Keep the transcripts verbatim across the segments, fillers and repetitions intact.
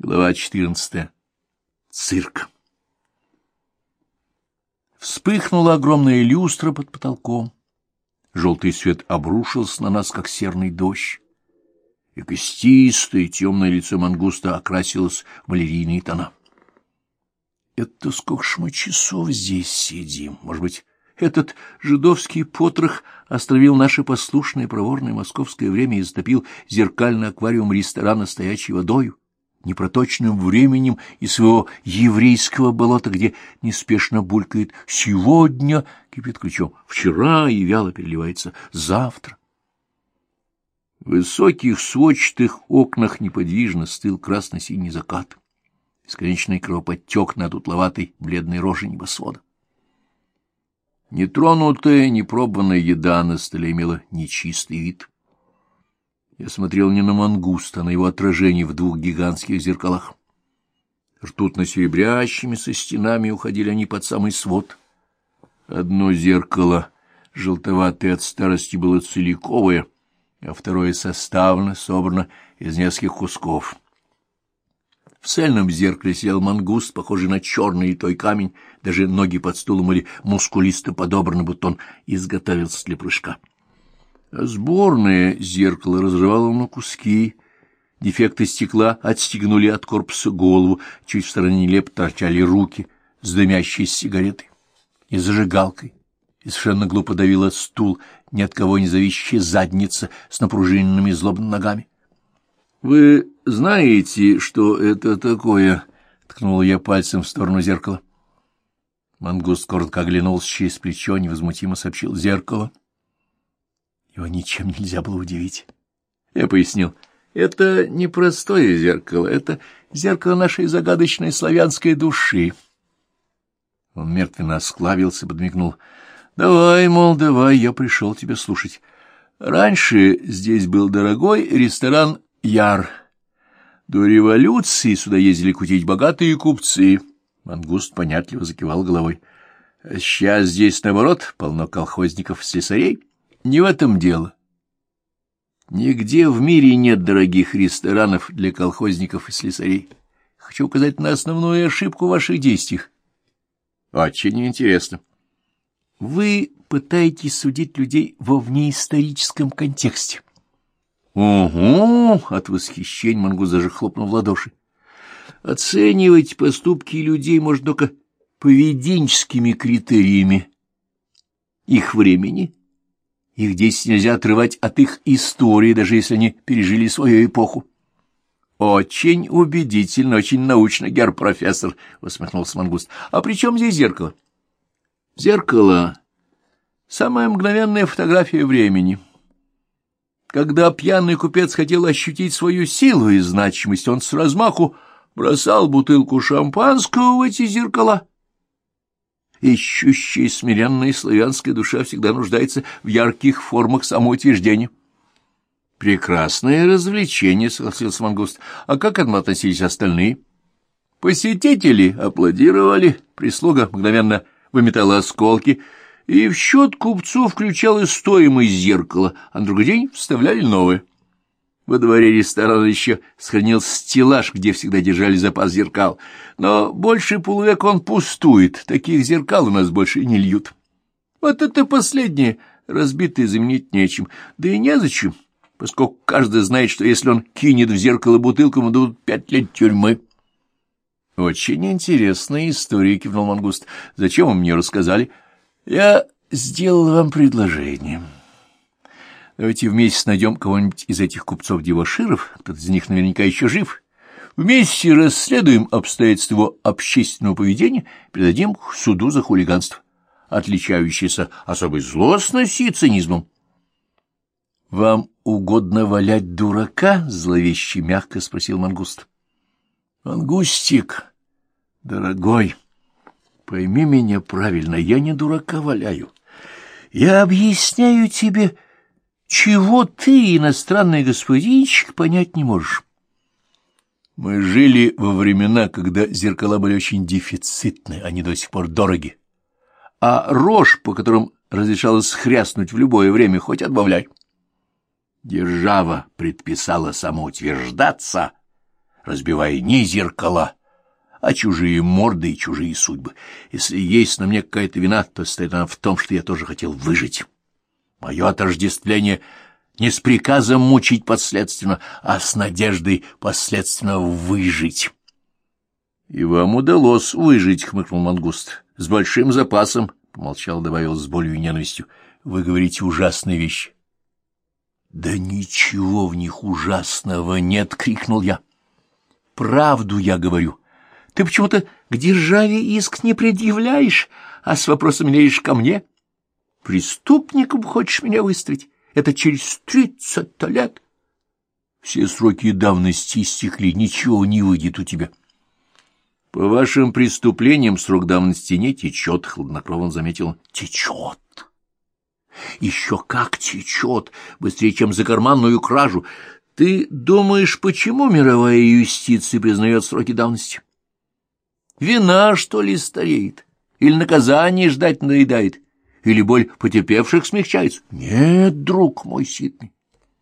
Глава четырнадцатая. Цирк. Вспыхнула огромная люстра под потолком. Желтый свет обрушился на нас, как серный дождь, и костистое темное лицо мангуста окрасилось в малярийные тона. Это сколько ж мы часов здесь сидим? Может быть, этот жидовский потрох остановил наше послушное проворное московское время и затопил зеркальный аквариум ресторана стоячей водою, непроточным временем и своего еврейского болота, где неспешно булькает «сегодня», кипит ключом «вчера» и вяло переливается «завтра». В высоких сводчатых окнах неподвижно стыл красно-синий закат, бесконечный кровоподтек над утловатой бледной рожей небосвода. Нетронутая, непробованная еда на столе имела нечистый вид. Я смотрел не на мангуста, а на его отражение в двух гигантских зеркалах. Ртутно-серебрящимися стенами уходили они под самый свод. Одно зеркало, желтоватое от старости, было целиковое, а второе составлено, собрано из нескольких кусков. В цельном зеркале сидел мангуст, похожий на черный той камень, даже ноги под стулом были мускулисто подобраны, будто он изготовился для прыжка. А сборное зеркало разрывало на куски, дефекты стекла отстегнули от корпуса голову, чуть в стороне нелепо торчали руки с дымящейся сигаретой и зажигалкой, и совершенно глупо давила стул, ни от кого не зависящая задница с напружиненными злобными ногами. — Вы знаете, что это такое? — ткнул я пальцем в сторону зеркала. Мангуст коротко оглянулся через плечо, невозмутимо сообщил: зеркало. Его ничем нельзя было удивить. Я пояснил: это не простое зеркало, это зеркало нашей загадочной славянской души. Он мертвенно осклабился, подмигнул: давай, мол, давай, я пришел тебя слушать. Раньше здесь был дорогой ресторан «Яр». До революции сюда ездили кутить богатые купцы. Мангуст понятливо закивал головой. А сейчас здесь, наоборот, полно колхозников-слесарей. Не в этом дело. Нигде в мире нет дорогих ресторанов для колхозников и слесарей. Хочу указать на основную ошибку в ваших действиях. Очень интересно. Вы пытаетесь судить людей во внеисторическом контексте. Угу, от восхищения мангуст даже хлопнул в ладоши. Оценивать поступки людей можно только поведенческими критериями их времени. Их действия нельзя отрывать от их истории, даже если они пережили свою эпоху. — Очень убедительно, очень научно, герр-профессор, — усмехнулся мангуст. — А при чем здесь зеркало? — Зеркало — самая мгновенная фотография времени. Когда пьяный купец хотел ощутить свою силу и значимость, он с размаху бросал бутылку шампанского в эти зеркала. Ищущая смиренная славянская душа всегда нуждается в ярких формах самоутверждения. — Прекрасное развлечение, — согласился мангуст. — А как к этому относились остальные? Посетители аплодировали, прислуга мгновенно выметала осколки, и в счет купцу включалась стоимость зеркала, а на другой день вставляли новое. Во дворе ресторана еще сохранился стеллаж, где всегда держали запас зеркал, но больше полувека он пустует, таких зеркал у нас больше не льют. Вот это последнее, разбитое, заменить нечем, да и незачем, поскольку каждый знает, что если он кинет в зеркало бутылку, ему дадут пять лет тюрьмы. — Очень интересная история, — кивнул мангуст. — Зачем вы мне рассказали? — Я сделал вам предложение. Давайте вместе найдем кого-нибудь из этих купцов-дебоширов, кто-то из них наверняка еще жив. Вместе расследуем обстоятельства его общественного поведения, передадим к суду за хулиганство, отличающееся особой злостностью и цинизмом. — Вам угодно валять дурака? — зловеще мягко спросил мангуст. — Мангустик, дорогой, пойми меня правильно, я не дурака валяю. Я объясняю тебе, чего ты, иностранный господинчик, понять не можешь. Мы жили во времена, когда зеркала были очень дефицитны, они до сих пор дороги. А рожь, по которым разрешалось хряснуть в любое время, хоть отбавляй. Держава предписала самоутверждаться, разбивая не зеркала, а чужие морды и чужие судьбы. Если есть на мне какая-то вина, то стоит она в том, что я тоже хотел выжить. Мое отождествление не с приказом мучить последственно, а с надеждой последственно выжить. — И вам удалось выжить, — хмыкнул Мангуст. — С большим запасом, — помолчал, добавил с болью и ненавистью. — Вы говорите ужасные вещи. — Да ничего в них ужасного нет, — крикнул я. — Правду я говорю. Ты почему-то к державе иск не предъявляешь, а с вопросом лезешь ко мне? Преступником хочешь меня выставить? Это через тридцать лет. Все сроки давности истекли, ничего не выйдет у тебя. По вашим преступлениям срок давности не течет, — хладнокровно заметил. Течет. Еще как течет, быстрее, чем за карманную кражу. Ты думаешь, почему мировая юстиция признает сроки давности? Вина, что ли, стареет? Или наказание ждать надоедает? Или боль потерпевших смягчается? Нет, друг мой ситный.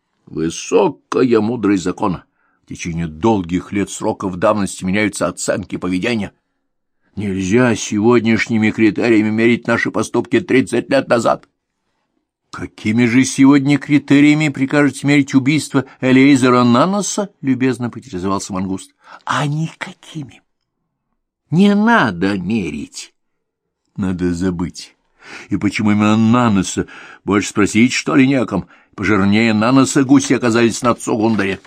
Высокая мудрость закона. В течение долгих лет сроков давности меняются оценки поведения. Нельзя сегодняшними критериями мерить наши поступки тридцать лет назад. Какими же сегодня критериями прикажете мерить убийство Элиэзера Наноса? Любезно поинтересовался Мангуст. А никакими. Не надо мерить. Надо забыть. И почему именно Наноса? Больше спросить, что ли, неком? Пожирнее Наноса гуси оказались на Цугундаре.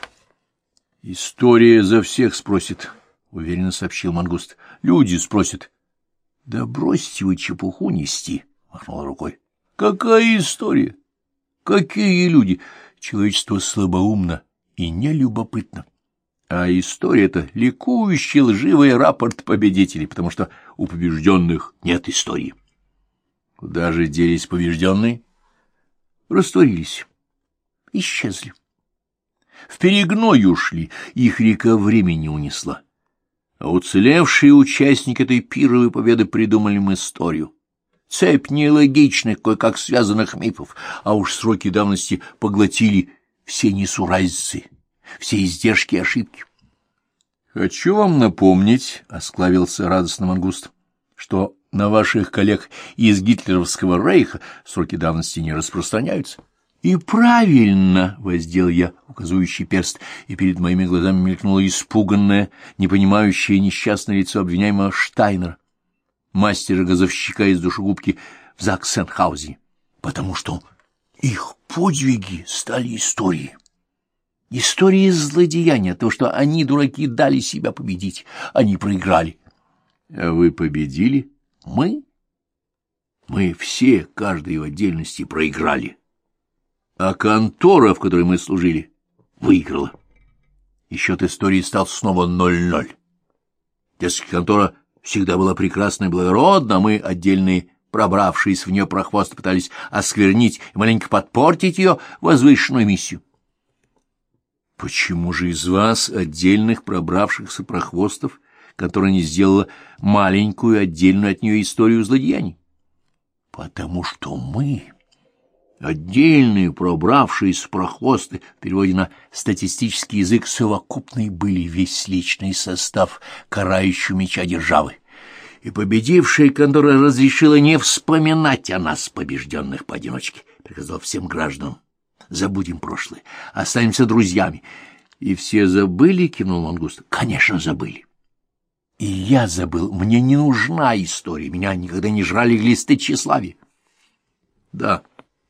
История за всех спросит, — уверенно сообщил Мангуст. Люди спросят. Да бросьте вы чепуху нести, — махнул рукой. Какая история? Какие люди? Человечество слабоумно и нелюбопытно. А история — это ликующий лживый рапорт победителей, потому что у побежденных нет истории. Куда же делись побежденные? Растворились, исчезли. В перегной ушли, их река времени унесла. А уцелевшие участники этой пировой победы придумали им историю. Цепь нелогичных, кое-как связанных мифов, а уж сроки давности поглотили все несуразицы, все издержки и ошибки. — Хочу вам напомнить, — осклавился радостно Мангуст, — что на ваших коллег из гитлеровского рейха сроки давности не распространяются. — И правильно, — воздел я указывающий перст, и перед моими глазами мелькнуло испуганное, непонимающее несчастное лицо обвиняемого Штайнера, мастера-газовщика из душегубки в Заксенхаузене, потому что их подвиги стали историей. Истории злодеяния, то, что они, дураки, дали себя победить, они проиграли. А вы победили? Мы? Мы все, каждый в отдельности, проиграли. А контора, в которой мы служили, выиграла. И счет истории стал снова ноль-ноль. Дескать, контора всегда была прекрасна и благородна, а мы, отдельные, пробравшись в нее прохвосты, пытались осквернить и маленько подпортить ее возвышенную миссию. Почему же из вас, отдельных пробравшихся прохвостов, которая не сделала маленькую отдельную от нее историю злодеяний? Потому что мы, отдельные пробравшиеся прохвосты, в переводе на статистический язык, совокупный были весь личный состав карающего меча державы. И победившая контора разрешила не вспоминать о нас, побежденных поодиночке, приказал всем гражданам. Забудем прошлое, останемся друзьями. И все забыли, — кивнул Мангуст. Конечно, забыли. И я забыл. Мне не нужна история. Меня никогда не жрали глисты тщеславия. Да,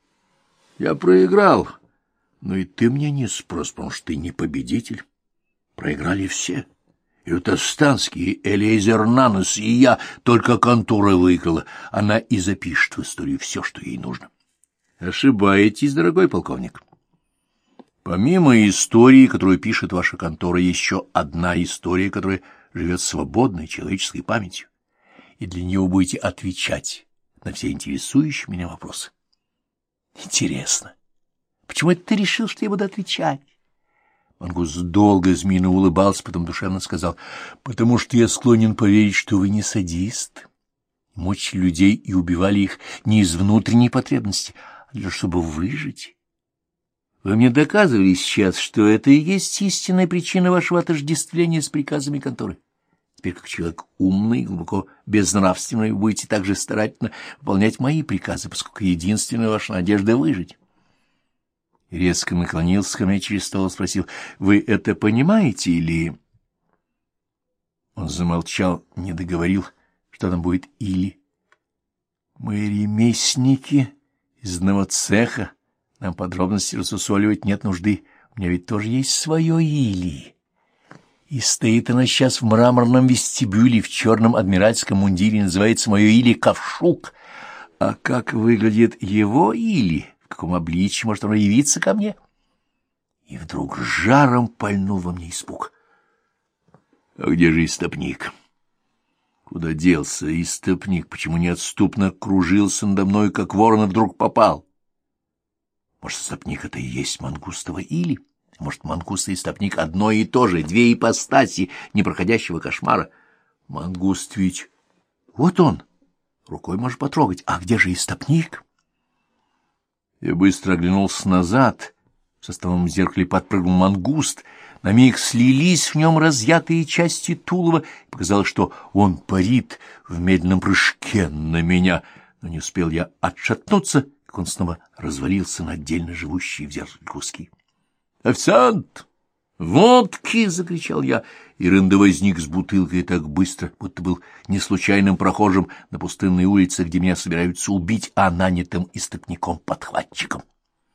я проиграл. Но и ты мне не спрос, потому что ты не победитель. Проиграли все. И Утастанский, и Элиэзер Нанос, и я. Только контора выиграла. Она и запишет в историю все, что ей нужно. Ошибаетесь, дорогой полковник. Помимо истории, которую пишет ваша контора, еще одна история, которая живет свободной человеческой памятью, и для нее вы будете отвечать на все интересующие меня вопросы. Интересно, почему это ты решил, что я буду отвечать? Мангуст долго змеино улыбался, потом душевно сказал: потому что я склонен поверить, что вы не садист. Мучили людей и убивали их не из внутренней потребности, а для того, чтобы выжить. Вы мне доказывали сейчас, что это и есть истинная причина вашего отождествления с приказами конторы. Теперь, как человек умный, глубоко безнравственный, вы будете также старательно выполнять мои приказы, поскольку единственная ваша надежда — выжить. Резко наклонился ко мне через стол и спросил: «Вы это понимаете или...» Он замолчал, не договорил, что там будет «или». «Мы ремесленники из одного цеха. Нам подробности рассусоливать нет нужды. У меня ведь тоже есть свое «или». И стоит она сейчас в мраморном вестибюле в черном адмиральском мундире, называется мое «или» Ковшук. А как выглядит его «или», в каком обличье может оно явиться ко мне?» И вдруг жаром пальнул во мне испуг. «А где же истопник? Куда делся истопник? Почему неотступно кружился надо мной, как ворон, и вдруг попал? Может, истопник — это и есть мангустово «или»? Может, мангуст и истопник — одно и то же, две ипостаси непроходящего кошмара? Мангуст ведь... Вот он, рукой можешь потрогать. А где же истопник?» Я быстро оглянулся назад. В составном зеркале подпрыгнул мангуст. На миг слились в нем разъятые части тулова, и показалось, что он парит в медленном прыжке на меня. Но не успел я отшатнуться, как он снова развалился на отдельно живущие в зеркале куски. «Официант! Водки!» — закричал я, и Рында возник с бутылкой так быстро, будто был не случайным прохожим на пустынной улице, где меня собираются убить, а нанятым истопником-подхватчиком.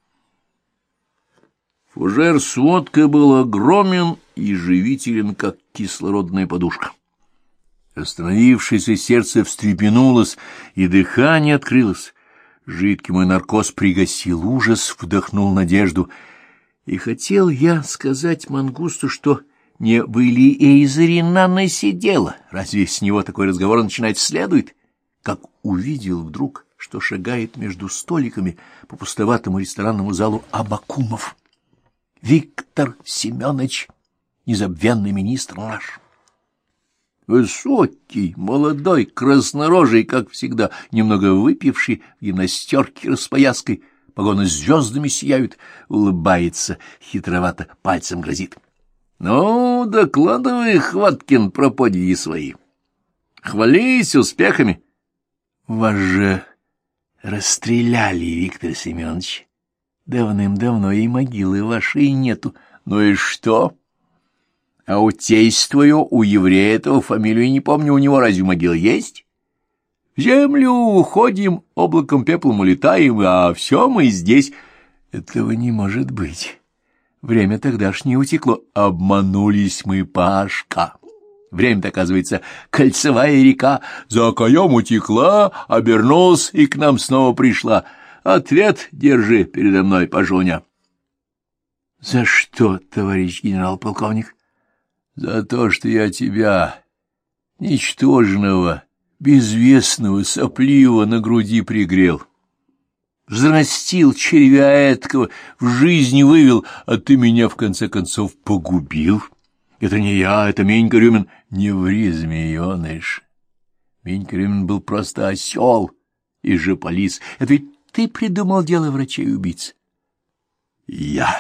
Фужер с водкой был огромен и живителен, как кислородная подушка. Остановившееся сердце встрепенулось, и дыхание открылось. Жидкий мой наркоз пригасил ужас, вдохнул надежду. И хотел я сказать мангусту, что не в Элиэйзере Нанна сидела. Разве с него такой разговор начинать следует? Как увидел вдруг, что шагает между столиками по пустоватому ресторанному залу Абакумов. Виктор Семенович, незабвенный министр наш. Высокий, молодой, краснорожий, как всегда, немного выпивший, в гимнастерке распояской, погоны звездами сияют, улыбается, хитровато пальцем грозит. — Ну, докладывай, Хваткин, про подвиги свои. Хвались успехами. — Вас же расстреляли, Виктор Семенович. Давным-давно и могилы вашей нету. Ну и что? А у тесть твою, у еврея этого, фамилию не помню, у него разве могила есть? В землю уходим, облаком пеплом улетаем, а все мы здесь. Этого не может быть. Время тогдашнее утекло. Обманулись мы, Пашка. Время-то, оказывается, кольцевая река. За окоем утекла, обернулась и к нам снова пришла. Ответ держи передо мной, Пажуня. — За что, товарищ генерал-полковник? — За то, что я тебя, ничтожного, безвестного, сопливого, на груди пригрел. Взрастил червя эткого, в жизнь вывел, а ты меня, в конце концов, погубил. Это не я, это Менька Рюмин. Не ври, змееныш. Менька Рюмин был просто осел и жополис. Это ведь ты придумал дело врачей-убийц. Я.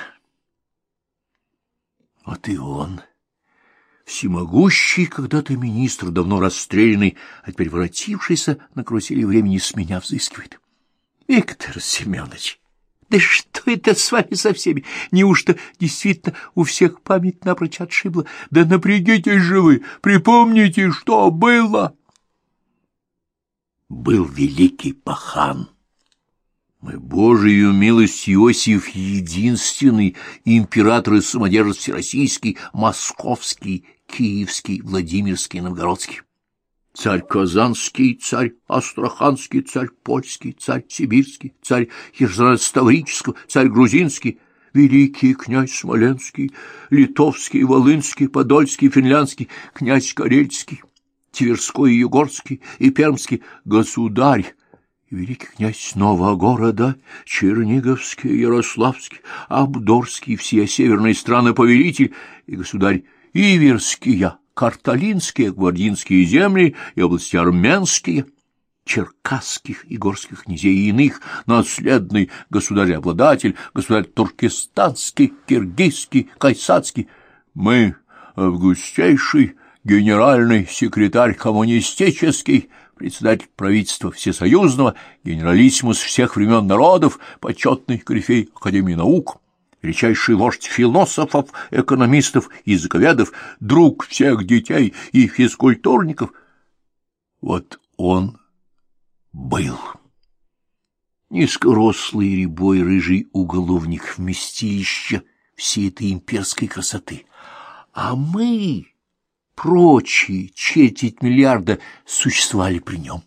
Вот и он. Всемогущий когда-то министр, давно расстрелянный, а теперь воротившийся на карусели времени, с меня взыскивает. Виктор Семенович, да что это с вами со всеми? Неужто действительно у всех память напрочь отшибла? Да напрягитесь же вы, припомните, что было. Был великий пахан. Мы, Божию милость, Иосиф единственный, император и самодержец всероссийский, московский, киевский, Владимирский, новгородский. Царь Казанский, царь Астраханский, царь Польский, царь Сибирский, царь Херсонес-Таврического, царь Грузинский, великий князь Смоленский, Литовский, Волынский, Подольский, Финляндский, князь Карельский, Тверской, Югорский и Пермский, государь, и великий князь Новогорода, Черниговский, Ярославский, Абдорский, все северные страны повелитель, и государь Иверские, Карталинские, Гвардинские земли и области армянские, черкасских и горских князей и иных, наследный государь-обладатель, государь туркестанский, киргизский, кайсацкий. Мы, августейший генеральный секретарь коммунистический, председатель правительства всесоюзного, генералиссимус всех времен народов, почетный корифей Академии наук, величайший вождь философов, экономистов, языковедов, друг всех детей и физкультурников. Вот он был. Низкорослый, рябой, рыжий уголовник, вместилище всей этой имперской красоты. А мы, прочие четверть миллиарда, существовали при нем.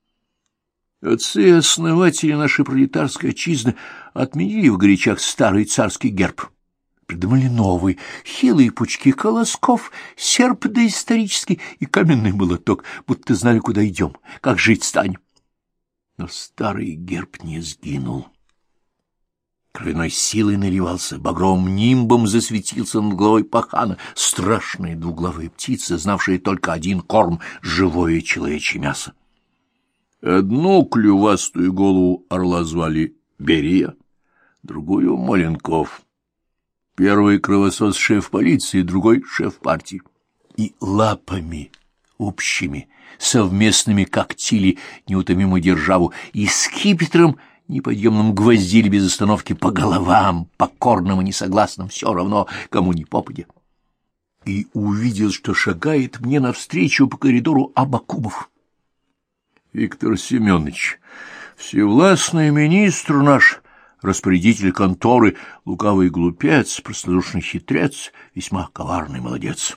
Отцы-основатели нашей пролетарской отчизны отменили в горячах старый царский герб. Придумали новый, хилые пучки колосков, серп доисторический и каменный молоток, будто знали, куда идем, как жить станем. Но старый герб не сгинул. Кровяной силой наливался, багровым нимбом засветился над головой пахана, страшная двуглавая птица, знавшая только один корм — живое человечье мясо. Одну клювастую голову орла звали Берия, другую — Маленков. Первый кровосос — шеф полиции, другой — шеф партии. И лапами общими, совместными когтили неутомимую державу, и скипетром неподъемным гвоздили без остановки по головам, покорным и несогласным, все равно, кому ни попадя. И увидел, что шагает мне навстречу по коридору Абакумов. Виктор Семенович, всевластный министр наш, распорядитель конторы, лукавый глупец, простодушный хитрец, весьма коварный молодец.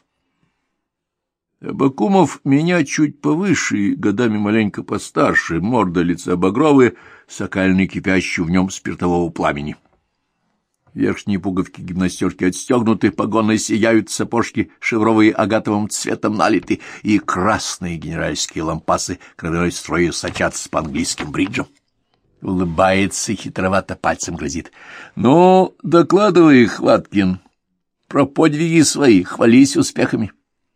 Абакумов меня чуть повыше и годами маленько постарше, морда лица багровая, сокальный кипящий в нем спиртового пламени. Верхние пуговки гимнастерки отстегнуты, погоны сияют, сапожки шевровые агатовым цветом налиты, и красные генеральские лампасы кровяной строю сочатся по английским бриджам. Улыбается, хитровато пальцем грозит. — Ну, докладывай, Хваткин, про подвиги свои, хвались успехами.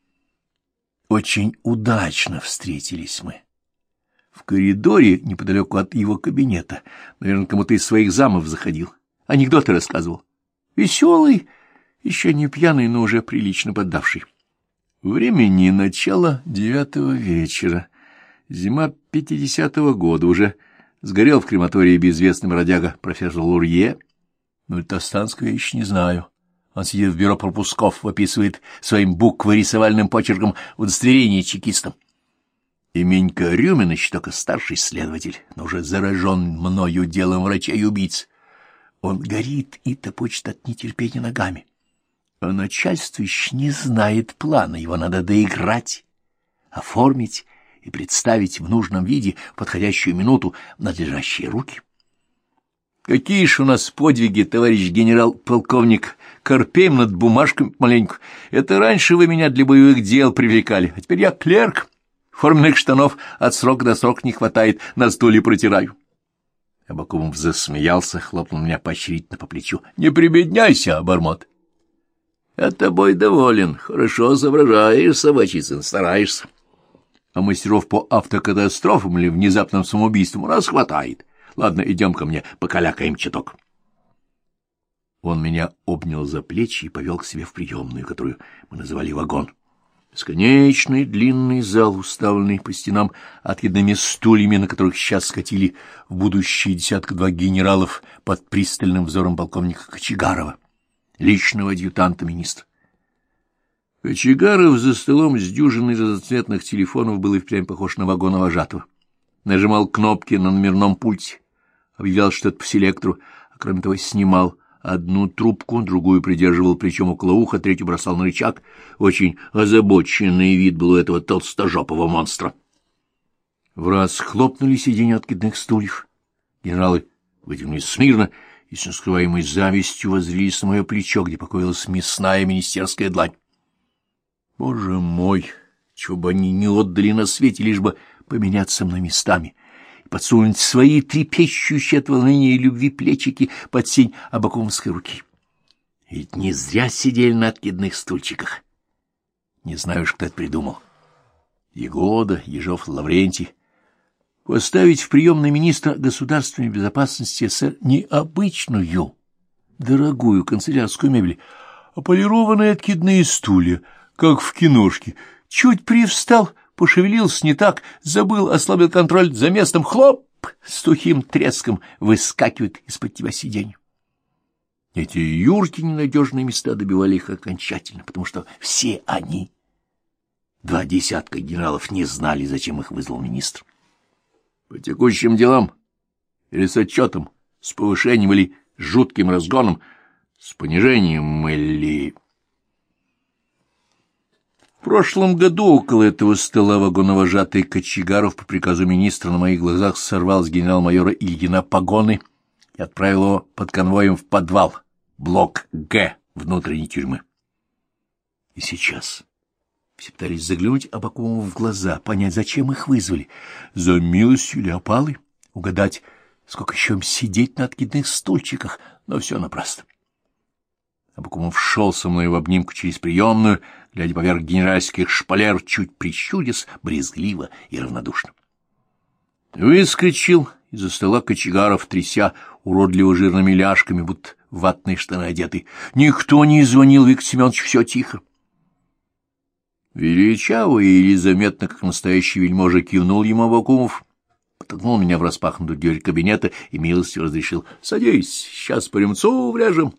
Очень удачно встретились мы. В коридоре, неподалеку от его кабинета, наверное, кому-то из своих замов заходил. Анекдоты рассказывал. Веселый, еще не пьяный, но уже прилично поддавший. Времени начало девятого вечера. Зима пятидесятого года. Уже сгорел в крематории безвестный бродяга профессор Лурье. Но Тостанского я еще не знаю. Он сидит в бюро пропусков, выписывает своим букворисовальным почерком удостоверение чекистам. И Менька Рюминович, только старший следователь, но уже заражен мною делом врачей-убийц. Он горит и топочет от нетерпения ногами. А начальство еще не знает плана, его надо доиграть, оформить и представить в нужном виде в подходящую минуту в надлежащие руки. Какие ж у нас подвиги, товарищ генерал-полковник, корпеем над бумажками маленько. Это раньше вы меня для боевых дел привлекали, а теперь я клерк. Форменных штанов от срока до срока не хватает, на стуле протираю. Абакумов засмеялся, хлопнул меня поощрительно по плечу. — Не прибедняйся, обормот. — Я тобой доволен, хорошо соображаешь, собачицын, стараешься. А мастеров по автокатастрофам или внезапным самоубийствам у нас хватает. Ладно, идем ко мне, покалякаем чуток. Он меня обнял за плечи и повел к себе в приемную, которую мы называли вагон. Бесконечный длинный зал, уставленный по стенам откидными стульями, на которых сейчас скатили в будущее десятка-два генералов под пристальным взором полковника Кочегарова, личного адъютанта министра. Кочегаров за столом с дюжиной разноцветных телефонов был и впрямь похож на вагона-вожатого. Нажимал кнопки на номерном пульте, объявлял что-то по селектору, а кроме того снимал одну трубку, другую придерживал плечом около уха, третью бросал на рычаг. Очень озабоченный вид был у этого толстожопого монстра. Враз хлопнули сиденья откидных стульев. Генералы вытянулись смирно и с нескрываемой завистью воззрелись на мое плечо, где покоилась мясная министерская длань. Боже мой, чего бы они не отдали на свете, лишь бы поменяться мной местами и подсунуть свои трепещущие от волнения и любви плечики под сень абакумовской руки. Ведь не зря сидели на откидных стульчиках. Не знаю уж, кто это придумал. Егода, Ежов, Лаврентий. поставить в приемный министра государственной безопасности СССР не обычную, дорогую канцелярскую мебель, а полированные откидные стулья, как в киношке. Чуть привстал, пошевелился не так, забыл, ослабил контроль за местом, хлоп, с тухим треском выскакивает из-под тебя сиденье. Эти юрки ненадежные места добивали их окончательно, потому что все они, два десятка генералов, не знали, зачем их вызвал министр. По текущим делам или с отчетом, с повышением или жутким разгоном, с понижением или... В прошлом году около этого стола вагоновожатый Кочегаров по приказу министра на моих глазах сорвал с генерал-майора Ильина погоны и отправил его под конвоем в подвал, блок Г внутренней тюрьмы. И сейчас все пытались заглянуть Абакумову в глаза, понять, зачем их вызвали, за милостью или опалой, угадать, сколько еще им сидеть на откидных стульчиках, но все напрасно. Абакумов шел со мной в обнимку через приемную, глядя поверх генеральских шпалер, чуть прищурясь, брезгливо и равнодушно. Выскочил из-за стола Кочегаров, тряся уродливо жирными ляжками, будто в ватные штаны одетый. Никто не звонил, Виктор Семенович, все тихо. Величаво и заметно, как настоящий вельможа, кивнул ему Абакумов, потолкнул меня в распахнутую дверь кабинета и милостью разрешил: «Садись, сейчас по ремцу вляжем».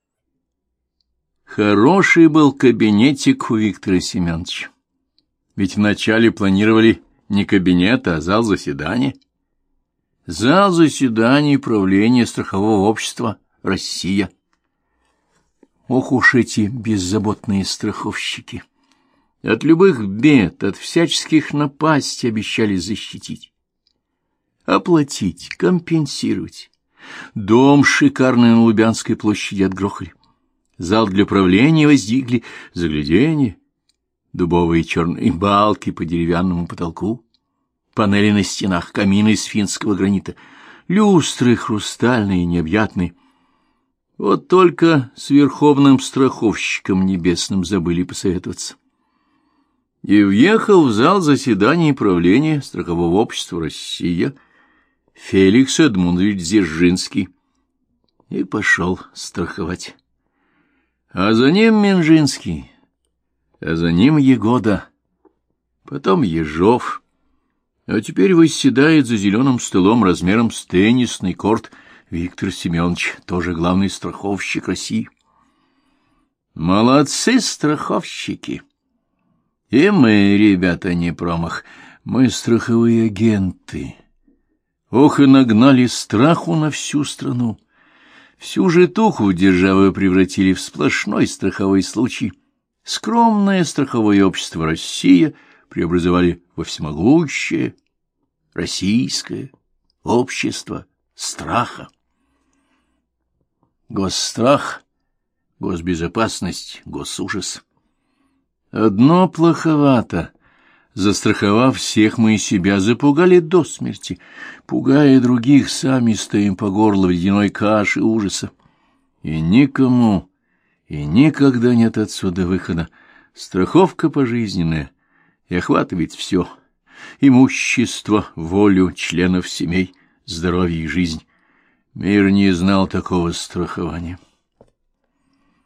Хороший был кабинетик у Виктора Семеновича. Ведь вначале планировали не кабинет, а зал заседаний. Зал заседаний правления страхового общества «Россия». Ох уж эти беззаботные страховщики! От любых бед, от всяческих напастей обещали защитить, оплатить, компенсировать. Дом шикарный на Лубянской площади отгрохали. Зал для правления воздвигли, загляденье, дубовые черные балки по деревянному потолку, панели на стенах, камины из финского гранита, люстры хрустальные, необъятные. Вот только с верховным страховщиком небесным забыли посоветоваться. И въехал в зал заседаний правления страхового общества «Россия» Феликс Эдмундович Дзержинский и пошел страховать. А за ним Минжинский, а за ним Егода, потом Ежов, а теперь восседает за зеленым столом размером с теннисный корт Виктор Семенович, тоже главный страховщик России. Молодцы страховщики! И мы, ребята, не промах, мы страховые агенты. Ох, и нагнали страху на всю страну. Всю житуху державы превратили в сплошной страховой случай. Скромное страховое общество «Россия» преобразовали во всемогущее российское общество страха. Госстрах, госбезопасность, госужас. Одно плоховато. Застраховав всех, мы и себя запугали до смерти. Пугая других, сами стоим по горло в ледяной каше ужаса. И никому, и никогда нет отсюда выхода. Страховка пожизненная и охватывает все. Имущество, волю членов семей, здоровье и жизнь. Мир не знал такого страхования.